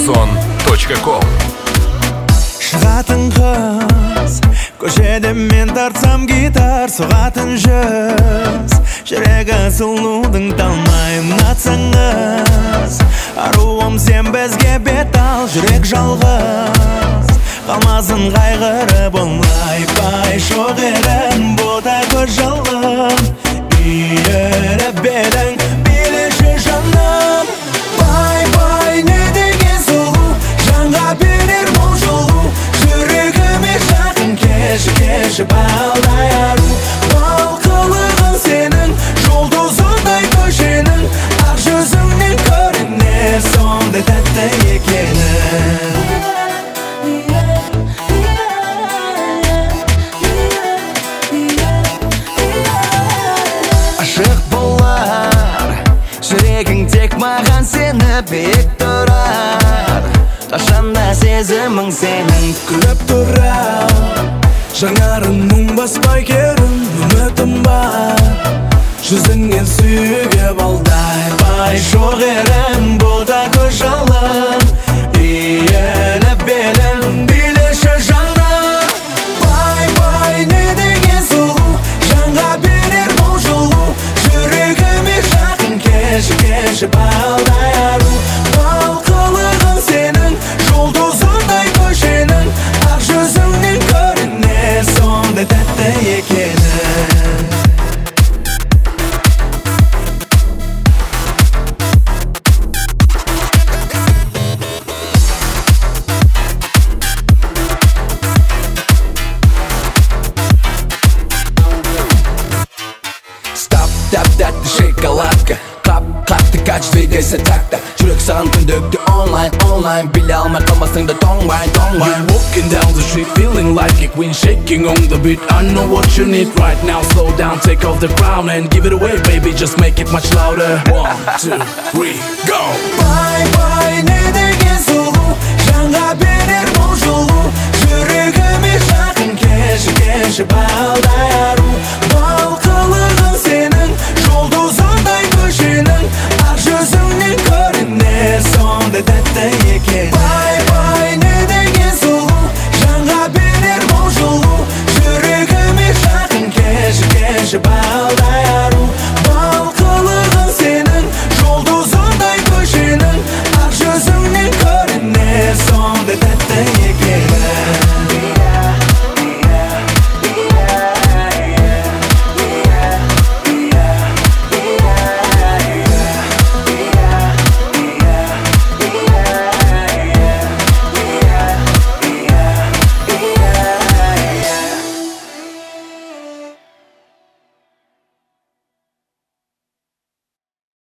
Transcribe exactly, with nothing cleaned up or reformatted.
Шансон точка ком. Шығатын қыз, көшеде мен тартсам гитар, соғатын жүз, жүрегі сұлудың талмайын атсаңыз. Аруым сен бізге бет ал, жүрек жалғыз, қалмасын қайғырып болмай-пай. Шоғырым бота көз жалғым, үйіріп бедің билеші жаным. Бай-бай не деген сұлу, жанға берер бұл жолу, жүрегіме жақын кеші кеші балдай ару. Бал қылығың сенің, жұлдызындай көшенің, ақ жүзіңнен көрінер сондай тәтті екенің. Ашық болар жүрегің, тек маған сені биік тұрар. Қашанда сезімің сенің күліп тұрар. Жаңарым мұң баспай керім, үмітім бар, жүзіңнен сүйге балдай бай. Шоғырым бота көз жалын, иіліп белін билеші жаным. Бай-бай не деген сұлу, жанға берер бұл жолу, жүрегіме жақын кеші кеші балдай ару. Бал қылығың сенің, жұлдызындай көшенің, ақ жүзіңнен көрінер сондай тәтті екенің. Тәп-тәтті шоколадка, қап-қатты кач, двигайся такта. Жүрек саған күндікті онлайн, онлайн, біле алмай қалмасың да тоңбай, тоңбай. You're walking down the street feeling like a queen, shaking on the beat. I know what you need right now, slow down, take off the crown and give it away, baby, just make it much louder. One, two, three, go! Бай-бай не деген сұлу, жанға берер бұл жолу, жүрегіме жақын кеші кеші балдай ару. Бал қылығың сенің, жұлдызындай көшенің, ақ жүзіңнен көрінер сондай тәтті екен. Бай-бай не деген сұлу, жанға берер бұл жолу, жүрегіме жақын кеші кеші балдай ару.